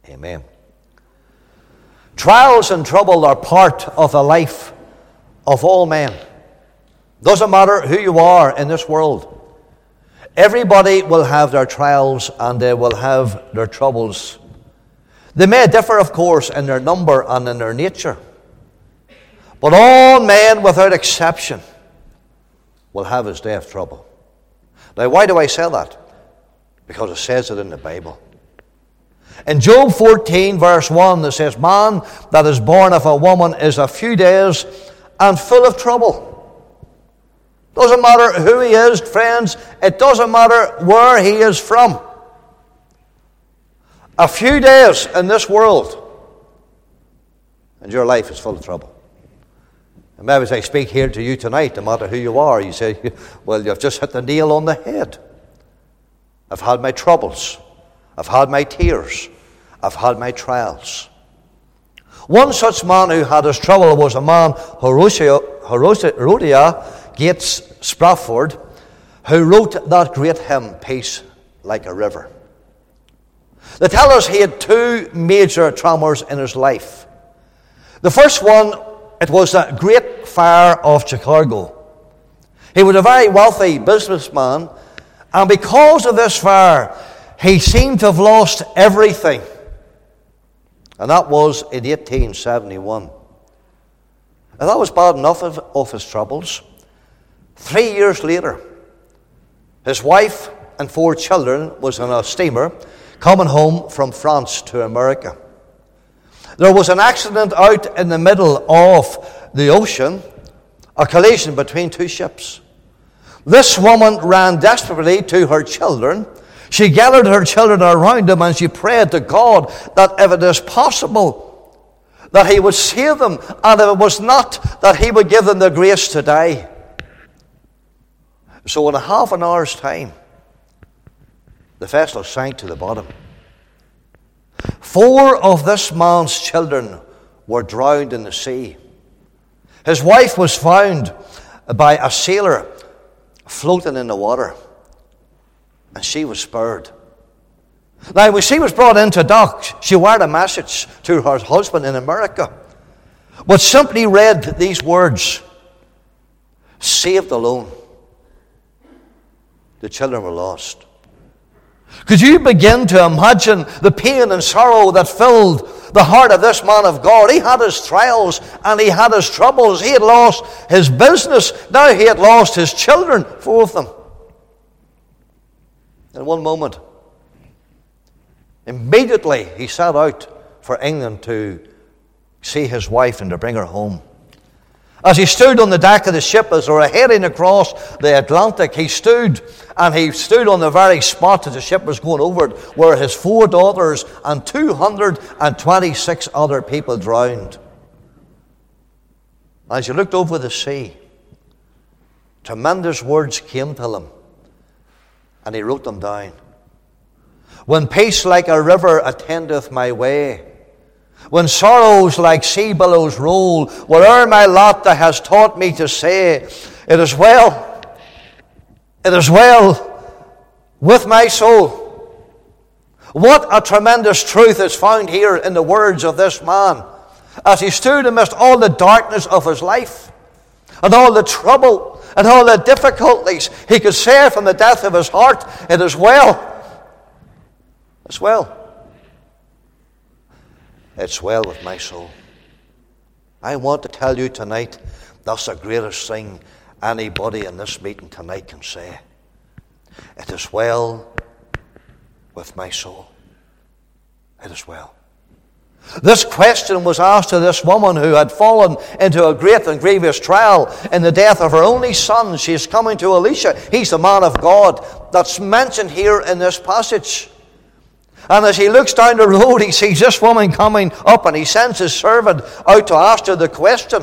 Amen. Trials and trouble are part of the life of all men. Doesn't matter who you are in this world. Everybody will have their trials and they will have their troubles. They may differ, of course, in their number and in their nature. But all men, without exception, will have his day of trouble. Now, why do I say that? Because it says it in the Bible. In Job 14, verse 1, it says, "Man that is born of a woman is a few days and full of trouble." Doesn't matter who he is, friends. It doesn't matter where he is from. A few days in this world, and your life is full of trouble. And maybe as I speak here to you tonight, no matter who you are, you say, well, you've just hit the nail on the head. I've had my troubles. I've had my tears. I've had my trials. One such man who had his trouble was a man, Horatio Gates Sprafford, who wrote that great hymn, "Peace Like a River." They tell us he had two major traumas in his life. The first one, it was the Great Fire of Chicago. He was a very wealthy businessman, and because of this fire, he seemed to have lost everything. And that was in 1871. And that was bad enough of his troubles. 3 years later, his wife and 4 children was on a steamer coming home from France to America. There was an accident out in the middle of the ocean, a collision between 2 ships. This woman ran desperately to her children. She gathered her children around them and she prayed to God that if it is possible, that he would save them, and if it was not, that he would give them the grace to die. So in a half an hour's time, the vessel sank to the bottom. 4 of this man's children were drowned in the sea. His wife was found by a sailor floating in the water, and she was spared. Now, when she was brought into dock, she wired a message to her husband in America, which simply read these words: "Saved alone." The children were lost. Could you begin to imagine the pain and sorrow that filled the heart of this man of God? He had his trials and he had his troubles. He had lost his business. Now he had lost his children, 4 of them. In one moment, immediately he set out for England to see his wife and to bring her home. As he stood on the deck of the ship as they were heading across the Atlantic, he stood on the very spot that the ship was going over, where his 4 daughters and 226 other people drowned. As he looked over the sea, tremendous words came to him, and he wrote them down. "When peace like a river attendeth my way, when sorrows like sea billows roll, whate'er my lot thou hast taught me to say, it is well with my soul." What a tremendous truth is found here in the words of this man. As he stood amidst all the darkness of his life, and all the trouble, and all the difficulties, he could say from the depth of his heart, "It is well. It's well. It's well with my soul." I want to tell you tonight, that's the greatest thing anybody in this meeting tonight can say. It is well with my soul. It is well. This question was asked to this woman who had fallen into a great and grievous trial in the death of her only son. She is coming to Elisha. He's the man of God that's mentioned here in this passage. And as he looks down the road, he sees this woman coming up, and he sends his servant out to ask her the question.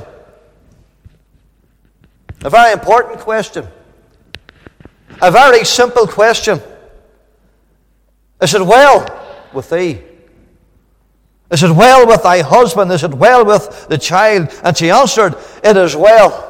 A very important question. A very simple question. Is it well with thee? Is it well with thy husband? Is it well with the child? And she answered, "It is well."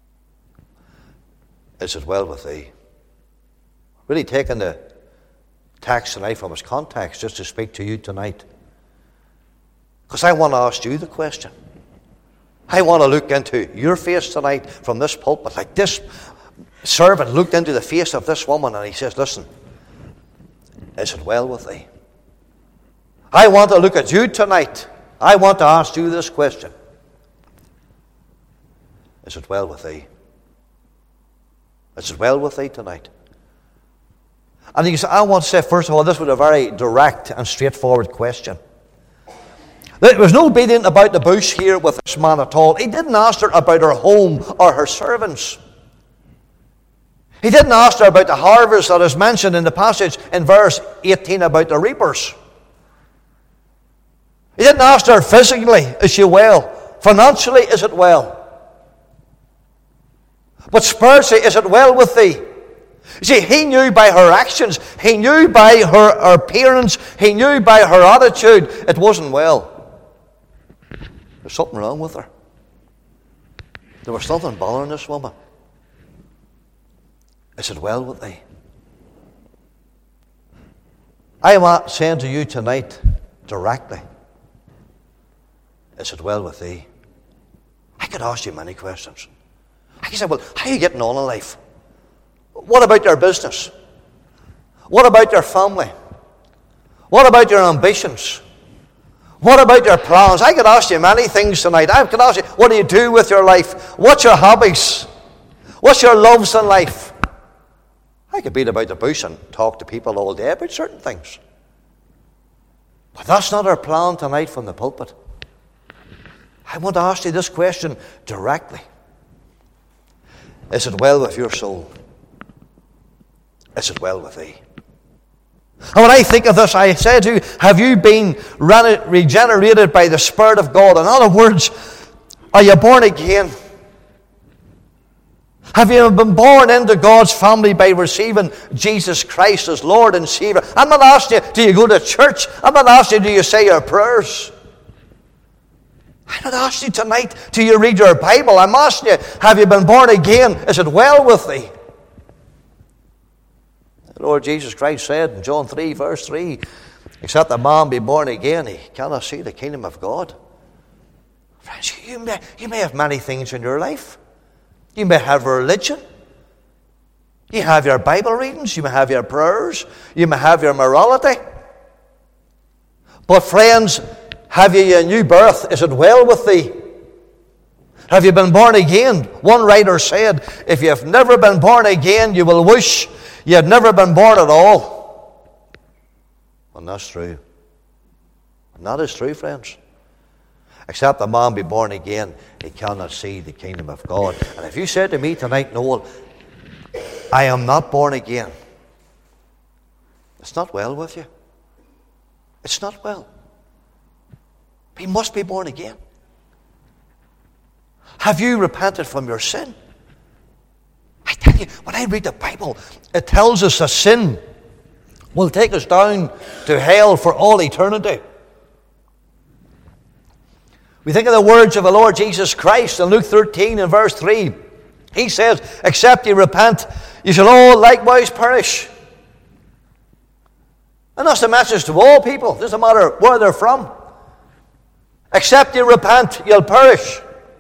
Is it well with thee? Really taking the text tonight from its context just to speak to you tonight. Because I want to ask you the question. I want to look into your face tonight from this pulpit, like this servant looked into the face of this woman and he says, listen, is it well with thee? I want to look at you tonight. I want to ask you this question. Is it well with thee? Is it well with thee tonight? And you say, I want to say, first of all, this was a very direct and straightforward question. There was no beating about the bush here with this man at all. He didn't ask her about her home or her servants. He didn't ask her about the harvest that is mentioned in the passage in verse 18 about the reapers. He didn't ask her physically, is she well? Financially, is it well? But spiritually, is it well with thee? You see, he knew by her actions, he knew by her appearance, he knew by her attitude, it wasn't well. There's something wrong with her. There was something bothering this woman. Is it well with thee? I am saying to you tonight, directly, is it well with thee? I could ask you many questions. I could say, well, how are you getting on in life? What about your business? What about your family? What about your ambitions? What about your plans? I could ask you many things tonight. I could ask you, what do you do with your life? What's your hobbies? What's your loves in life? I could beat about the bush and talk to people all day about certain things. But that's not our plan tonight from the pulpit. I want to ask you this question directly. Is it well with your soul? Is it well with thee? And when I think of this, I say to you, have you been regenerated by the Spirit of God? In other words, are you born again? Have you been born into God's family by receiving Jesus Christ as Lord and Savior? I'm not asking you, do you go to church? I'm not asking you, do you say your prayers? I'm not asking you tonight, do you read your Bible? I'm asking you, have you been born again? Is it well with thee? The Lord Jesus Christ said in John 3, verse 3, except a man be born again, he cannot see the kingdom of God. Friends, you may have many things in your life. You may have religion. You have your Bible readings. You may have your prayers. You may have your morality. But friends, have you a new birth? Is it well with thee? Have you been born again? One writer said, if you have never been born again, you will wish you had never been born at all. And that's true. And that is true, friends. Except a man be born again, he cannot see the kingdom of God. And if you said to me tonight, Noel, I am not born again, it's not well with you. It's not well. He must be born again. Have you repented from your sin? I tell you, when I read the Bible, it tells us that sin will take us down to hell for all eternity. We think of the words of the Lord Jesus Christ in Luke 13 and verse 3. He says, except ye repent, you shall all likewise perish. And that's the message to all people. It doesn't matter where they're from. Except you repent, you'll perish.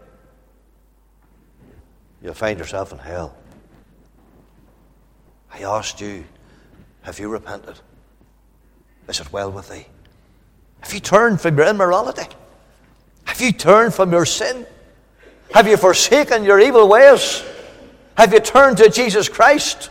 You'll find yourself in hell. I asked you, have you repented? Is it well with thee? Have you turned from your immorality? Have you turned from your sin? Have you forsaken your evil ways? Have you turned to Jesus Christ?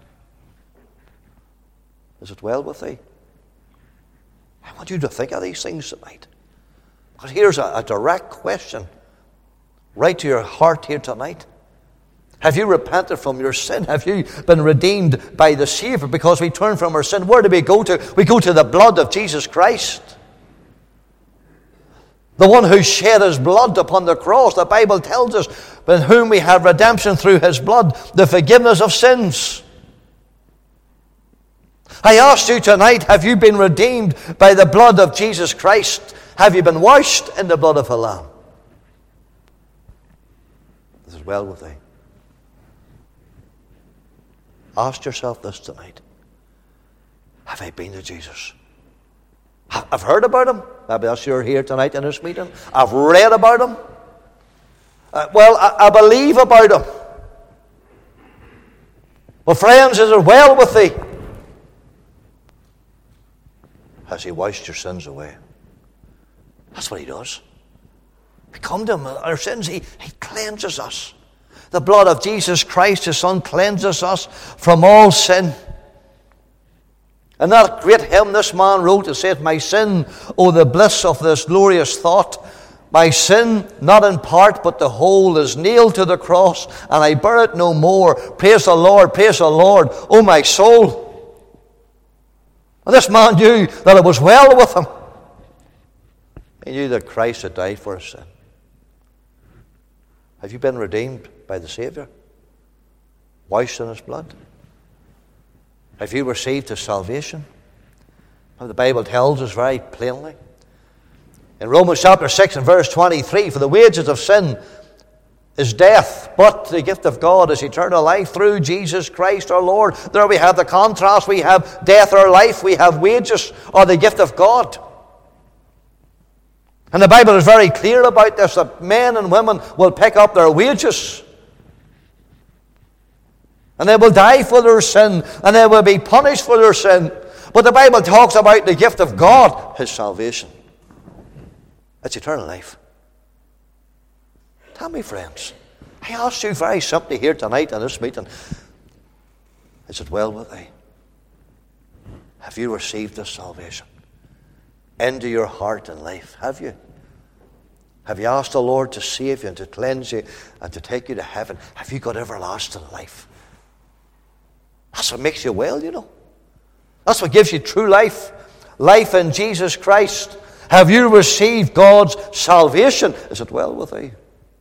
Is it well with thee? I want you to think of these things tonight. But here's a direct question right to your heart here tonight. Have you repented from your sin? Have you been redeemed by the Savior? Because we turn from our sin, where do we go to? We go to the blood of Jesus Christ. The one who shed his blood upon the cross. The Bible tells us, in whom we have redemption through his blood, the forgiveness of sins. I ask you tonight, have you been redeemed by the blood of Jesus Christ? Have you been washed in the blood of the Lamb? This is well with thee. Ask yourself this tonight. Have I been to Jesus? I've heard about him. Maybe that's you're here tonight in this meeting. I've read about him. I believe about him. Well, friends, is it well with thee? Has he washed your sins away? That's what he does. We come to him, our sins, he cleanses us. The blood of Jesus Christ, his Son, cleanses us from all sin. And that great hymn this man wrote, it said, my sin, oh the bliss of this glorious thought, my sin, not in part, but the whole, is nailed to the cross, and I bear it no more. Praise the Lord, oh my soul. And this man knew that it was well with him. He knew that Christ had died for his sin. Have you been redeemed by the Savior? Washed in his blood? Have you received his salvation? Well, the Bible tells us very plainly. In Romans chapter 6 and verse 23, for the wages of sin is death, but the gift of God is eternal life through Jesus Christ our Lord. There we have the contrast. We have death or life. We have wages or the gift of God. And the Bible is very clear about this, that men and women will pick up their wages. And they will die for their sin, and they will be punished for their sin. But the Bible talks about the gift of God, his salvation. It's eternal life. Tell me, friends, I ask you very simply here tonight in this meeting, is it well with thee? Have you received this salvation into your heart and life? Have you? Have you asked the Lord to save you and to cleanse you and to take you to heaven? Have you got everlasting life? That's what makes you well, you know. That's what gives you true life. Life in Jesus Christ. Have you received God's salvation? Is it well with thee?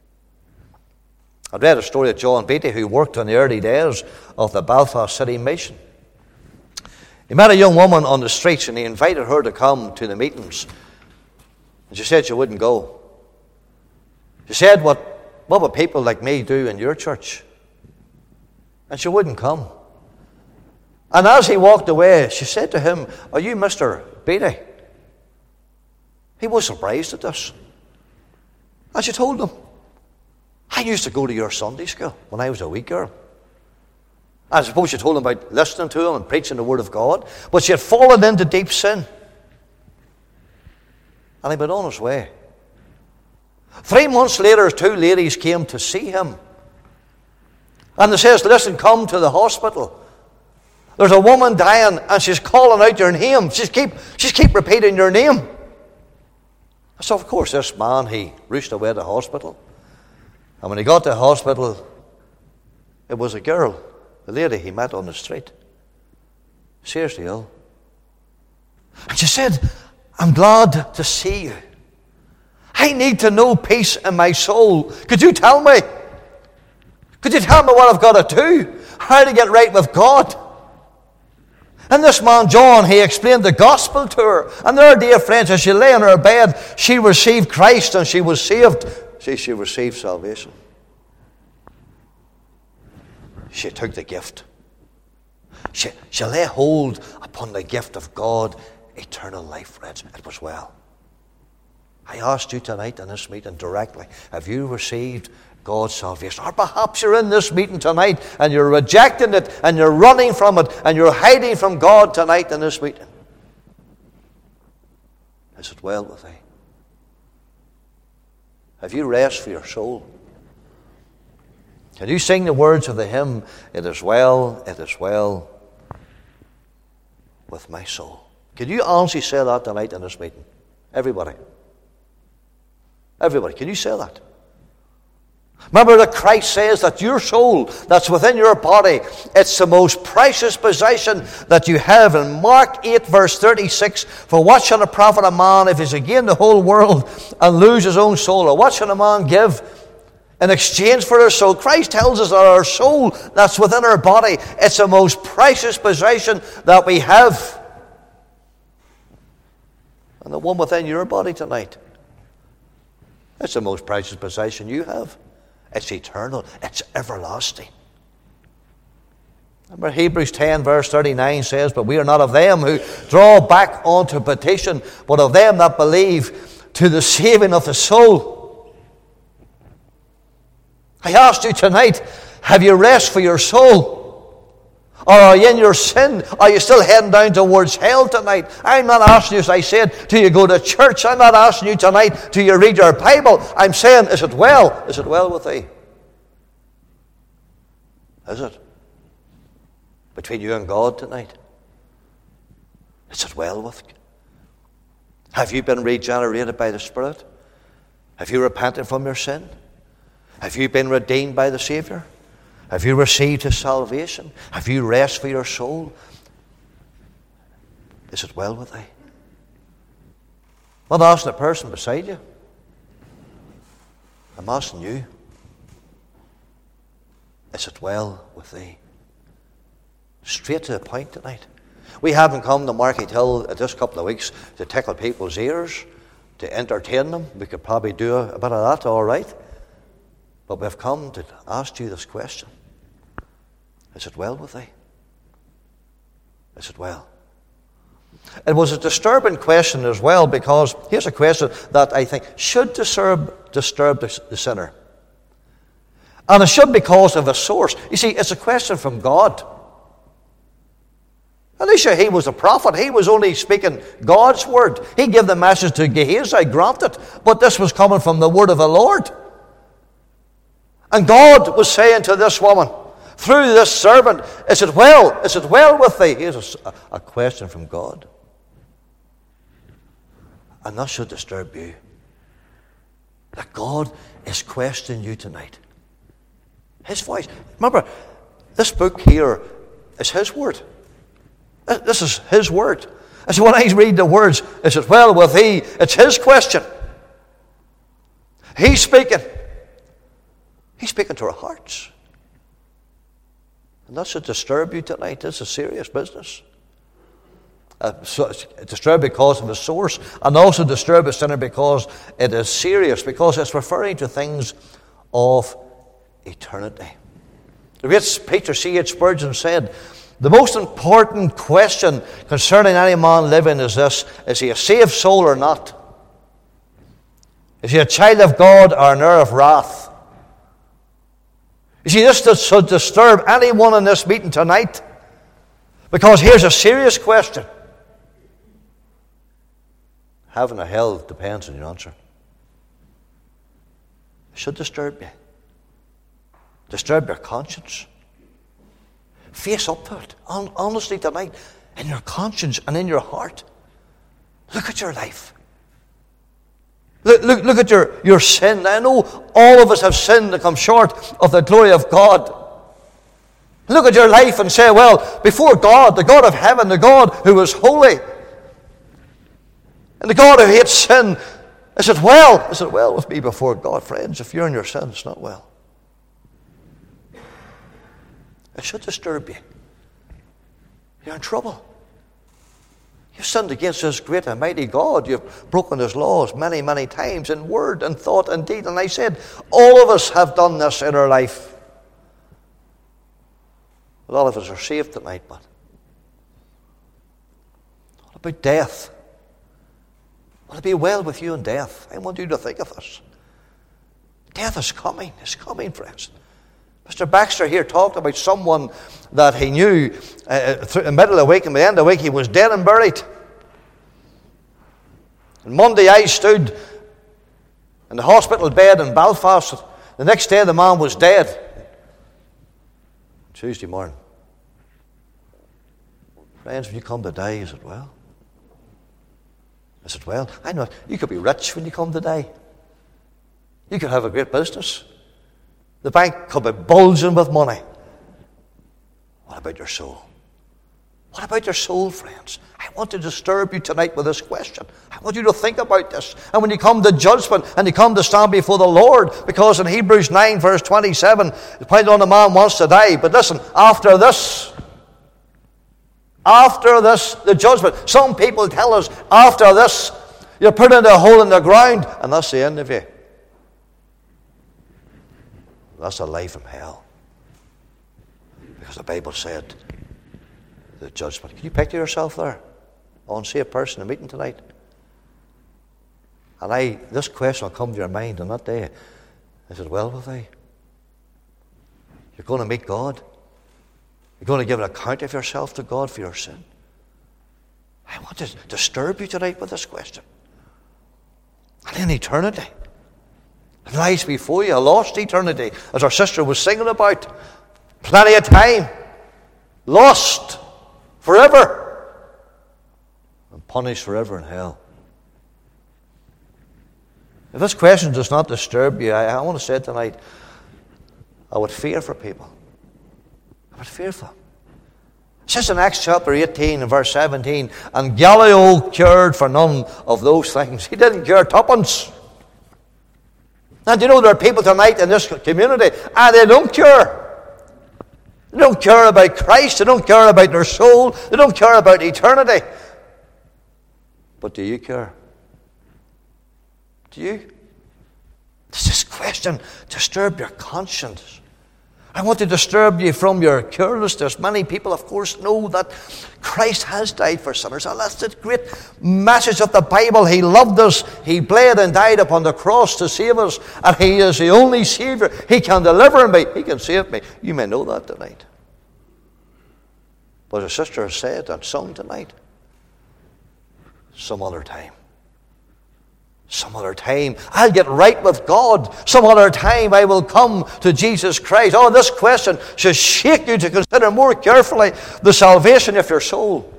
I read a story of John Beatty, who worked in the early days of the Belfast City Mission. He met a young woman on the streets and he invited her to come to the meetings. And she said she wouldn't go. She said, what would people like me do in your church? And she wouldn't come. And as he walked away, she said to him, are you Mr. Beatty? He was surprised at this. And she told him, I used to go to your Sunday school when I was a wee girl. I suppose she told him about listening to him and preaching the Word of God. But she had fallen into deep sin. And he went on his way. 3 months later, 2 ladies came to see him. And they says, listen, come to the hospital. There's a woman dying and she's calling out your name. She's keep repeating your name. So of course this man, he rushed away to the hospital. And when he got to the hospital, it was a girl, the lady he met on the street. Seriously ill. And she said, I'm glad to see you. I need to know peace in my soul. Could you tell me? Could you tell me what I've got to do? How to get right with God? And this man, John, he explained the gospel to her. And there, dear friends, as she lay in her bed, she received Christ and she was saved. See, she received salvation. She took the gift. She lay hold upon the gift of God, eternal life, friends. It was well. I asked you tonight in this meeting directly, have you received God's salvation? Or perhaps you're in this meeting tonight and you're rejecting it and you're running from it and you're hiding from God tonight in this meeting. Is it well with thee? Have you rest for your soul? Can you sing the words of the hymn, it is well with my soul? Can you honestly say that tonight in this meeting? Everybody. Everybody, can you say that? Remember that Christ says that your soul that's within your body, it's the most precious possession that you have. In Mark 8 verse 36, for what shall it profit a man if he's gain the whole world and lose his own soul? Or what shall a man give in exchange for his soul? Christ tells us that our soul that's within our body, it's the most precious possession that we have. And the one within your body tonight, it's the most precious possession you have. It's eternal. It's everlasting. Remember Hebrews 10 verse 39 says, "But we are not of them who draw back unto petition, but of them that believe to the saving of the soul." I asked you tonight, have you rest for your soul? Or are you in your sin? Are you still heading down towards hell tonight? I'm not asking you, as I said, do you go to church? I'm not asking you tonight, do you read your Bible? I'm saying, is it well? Is it well with thee? Is it? Between you and God tonight? Is it well with you? Have you been regenerated by the Spirit? Have you repented from your sin? Have you been redeemed by the Savior? Have you received His salvation? Have you rest for your soul? Is it well with thee? I'm not asking the person beside you. I'm asking you. Is it well with thee? Straight to the point tonight. We haven't come to Markethill this couple of weeks to tickle people's ears, to entertain them. We could probably do a bit of that, all right. But we've come to ask you this question. Is it well with thee? Is it well? It was a disturbing question as well, because here's a question that I think should disturb the sinner. And it should because of a source. You see, it's a question from God. Elisha, he was a prophet. He was only speaking God's word. He gave the message to Gehazi, granted, but this was coming from the word of the Lord. And God was saying to this woman, through this servant, is it well? Is it well with thee? Here's a question from God. And that should disturb you. That God is questioning you tonight. His voice. Remember, this book here is His word. This is His word. And so when I read the words, is it well with thee? It's His question. He's speaking. He's speaking to our hearts. And that should disturb you tonight. This is serious business. So disturbed because of the source, and also disturb a sinner because it is serious, because it's referring to things of eternity. The great Peter C.H. Spurgeon said, the most important question concerning any man living is this: is he a saved soul or not? Is he a child of God or an heir of wrath? You see, this should disturb anyone in this meeting tonight, because here's a serious question. Heaven or hell depends on your answer. It should disturb you. Disturb your conscience. Face up to it. Honestly tonight, in your conscience and in your heart. Look at your life. Look at your sin. I know all of us have sinned and come short of the glory of God. Look at your life and say, well, before God, the God of heaven, the God who is holy, and the God who hates sin, is it well? Is it well with me before God? Friends, if you're in your sin, it's not well. It should disturb you. You're in trouble. You've sinned against this great and mighty God. You've broken His laws many, many times in word and thought and deed. And I said, all of us have done this in our life. A lot of us are saved tonight, but what about death? Will it be well with you in death? I want you to think of this. Death is coming. It's coming, friends. Mr. Baxter here talked about someone that he knew in the middle of the week, and by the end of the week he was dead and buried. And Monday I stood in the hospital bed in Belfast. The next day the man was dead. Tuesday morning. Friends, when you come to die, is it well? Is it well? I know you could be rich when you come to die. You could have a great business. The bank could be bulging with money. What about your soul? What about your soul, friends? I want to disturb you tonight with this question. I want you to think about this. And when you come to judgment and you come to stand before the Lord, because in Hebrews 9 verse 27, depending on the man wants to die. But listen, after this, the judgment. Some people tell us, after this, you're put into a hole in the ground, and that's the end of you. That's a life from hell. Because the Bible said the judgment. Can you picture yourself there? On see a person in a meeting tonight? And this question will come to your mind on that day. Is it well with thee? You're going to meet God. You're going to give an account of yourself to God for your sin. I want to disturb you tonight with this question. And in eternity, it lies before you, a lost eternity, as our sister was singing about. Plenty of time. Lost forever. And punished forever in hell. If this question does not disturb you, I want to say tonight, I would fear for people. I would fear for them. It says in Acts chapter 18 and verse 17, and Gallio cared for none of those things. He didn't care tuppence. And you know, there are people tonight in this community, and they don't care. They don't care about Christ. They don't care about their soul. They don't care about eternity. But do you care? Do you? Does this question disturb your conscience? I want to disturb you from your carelessness. Many people, of course, know that Christ has died for sinners. And that's the great message of the Bible. He loved us. He bled and died upon the cross to save us. And He is the only Savior. He can deliver me. He can save me. You may know that tonight. But as sister has said and sung tonight, some other time. Some other time, I'll get right with God. Some other time, I will come to Jesus Christ. Oh, this question should shake you to consider more carefully the salvation of your soul.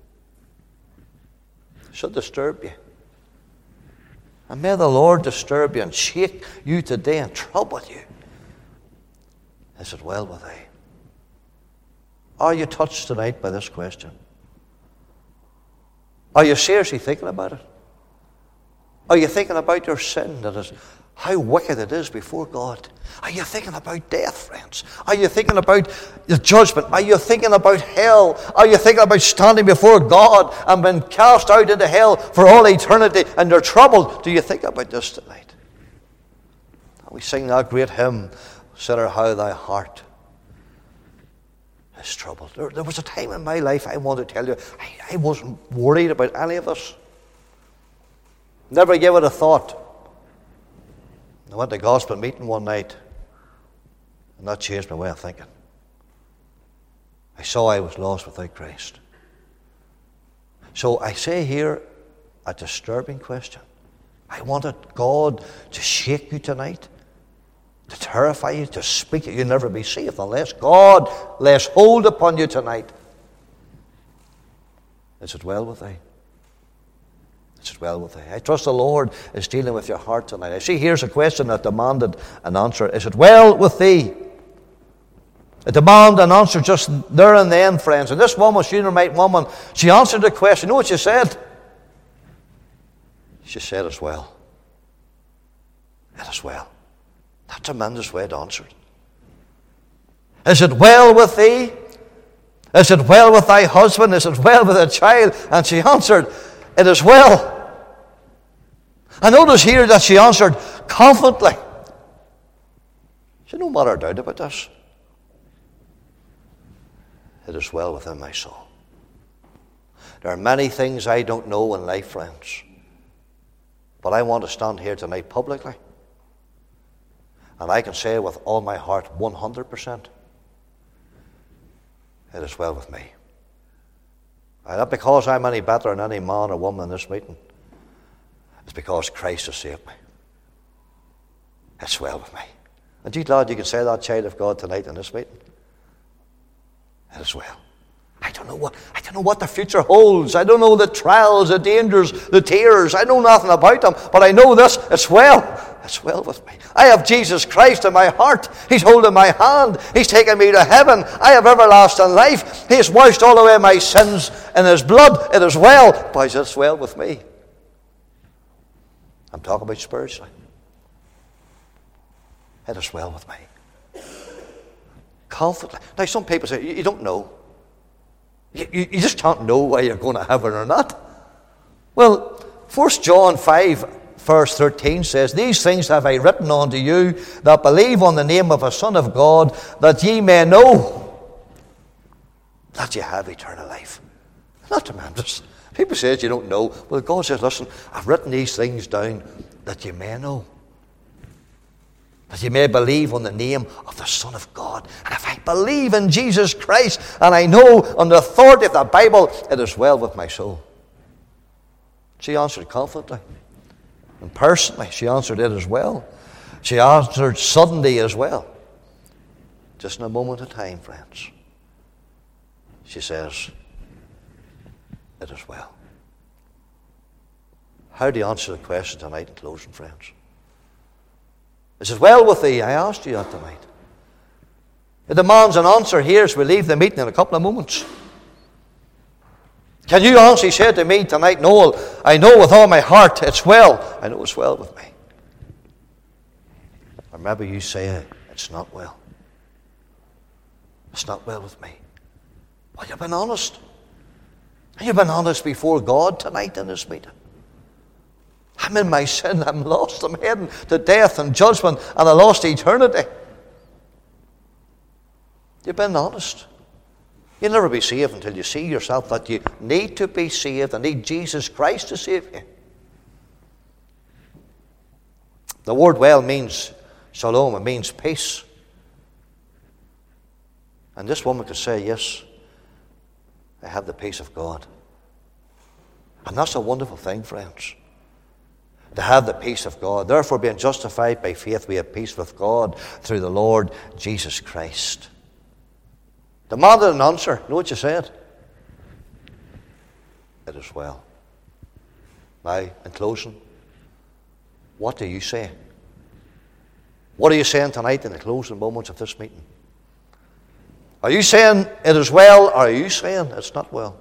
It should disturb you. And may the Lord disturb you and shake you today and trouble you. Is it well with thee? Are you touched tonight by this question? Are you seriously thinking about it? Are you thinking about your sin, that is how wicked it is before God? Are you thinking about death, friends? Are you thinking about the judgment? Are you thinking about hell? Are you thinking about standing before God and being cast out into hell for all eternity and you're troubled? Do you think about this tonight? We sing that great hymn, "Sinner, how thy heart is troubled." There was a time in my life, I want to tell you, I wasn't worried about any of this. Never gave it a thought. I went to a gospel meeting one night, and that changed my way of thinking. I saw I was lost without Christ. So I say here a disturbing question. I wanted God to shake you tonight, to terrify you, to speak to you. You'll never be saved unless God lays hold upon you tonight. Is it well with thee? Is it well with thee? I trust the Lord is dealing with your heart tonight. I see here's a question that demanded an answer. Is it well with thee? It demanded an answer just there and then, friends. And this woman, Shunammite woman, she answered the question. You know what she said? She said, "It's well. It is well." That's a tremendous way to answer it. Is it well with thee? Is it well with thy husband? Is it well with the child? And she answered, "It is well." And notice here that she answered confidently. She no matter doubt about this. It is well within my soul. There are many things I don't know in life, friends. But I want to stand here tonight publicly. And I can say with all my heart, 100%, it is well with me. And not because I'm any better than any man or woman in this meeting. It's because Christ has saved me. It's well with me. And you glad you can say that, child of God, tonight in this meeting? It is well. I don't know what the future holds. I don't know the trials, the dangers, the tears. I know nothing about them. But I know this, it's well. It's well with me. I have Jesus Christ in my heart. He's holding my hand. He's taken me to heaven. I have everlasting life. He has washed all away my sins in His blood. It is well, boys, it's well with me. I'm talking about spiritually. It is well with me. Confidently. Now, some people say, you don't know. You just can't know whether you're going to heaven or not. Well, 1 John 5, verse 13 says, "These things have I written unto you that believe on the name of the Son of God, that ye may know that you have eternal life. Not tremendous. People say you don't know. Well, God says, listen, I've written these things down that you may know. That you may believe on the name of the Son of God. And if I believe in Jesus Christ, and I know on the authority of the Bible, it is well with my soul. She answered confidently. And personally, she answered it as well. She answered suddenly as well. Just in a moment of time, friends. She says, it is well. How do you answer the question tonight in closing, friends? Is it well with thee? I asked you that tonight. It demands an answer here as we leave the meeting in a couple of moments. Can you honestly say to me tonight, Noel, I know with all my heart it's well. I know it's well with me. Or maybe you say, it's not well. It's not well with me. Well, you've been honest. And you've been honest before God tonight in this meeting. I'm in my sin. I'm lost. I'm heading to death and judgment, and I lost eternity. You've been honest. You'll never be saved until you see yourself that you need to be saved and need Jesus Christ to save you. The word well means shalom. It means peace. And this woman could say, yes, I have the peace of God. And that's a wonderful thing, friends. To have the peace of God. Therefore, being justified by faith, we have peace with God through the Lord Jesus Christ. Demanded an answer. You know what you said? It is well. Now, in closing, what do you say? What are you saying tonight in the closing moments of this meeting? Are you saying it is well, or are you saying it's not well?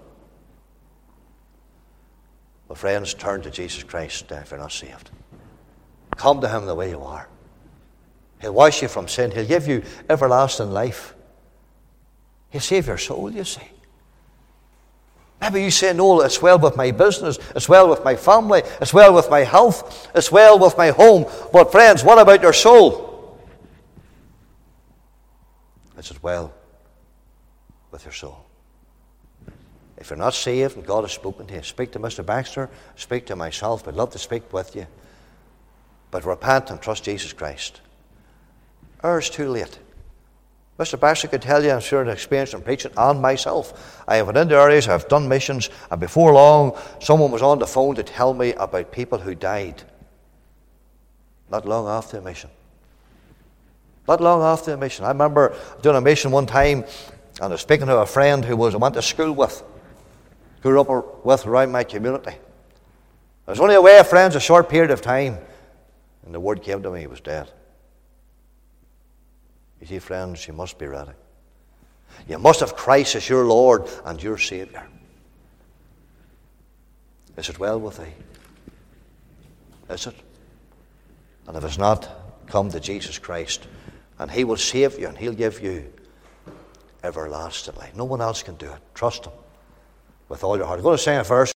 Well, friends, turn to Jesus Christ if you're not saved. Come to Him the way you are. He'll wash you from sin. He'll give you everlasting life. He'll save your soul, you see. Maybe you say, no, it's well with my business. It's well with my family. It's well with my health. It's well with my home. But friends, what about your soul? Is it well with your soul? If you're not saved and God has spoken to you, speak to Mr. Baxter, speak to myself. I'd love to speak with you. But repent and trust Jesus Christ. Or it's too late. Mr. Baxter could tell you, I'm sure, an experience in preaching, and myself. I have been into areas, I've done missions, and before long, someone was on the phone to tell me about people who died. Not long after the mission. Not long after the mission. I remember doing a mission one time, and I was speaking to a friend who I went to school with, grew up with around my community. I was only away with friends a short period of time, and the word came to me he was dead. You see, friends, you must be ready. You must have Christ as your Lord and your Savior. Is it well with thee? Is it? And if it's not, come to Jesus Christ, and He will save you, and He'll give you everlasting life. No one else can do it. Trust Him with all your heart. I'm going to sing a verse.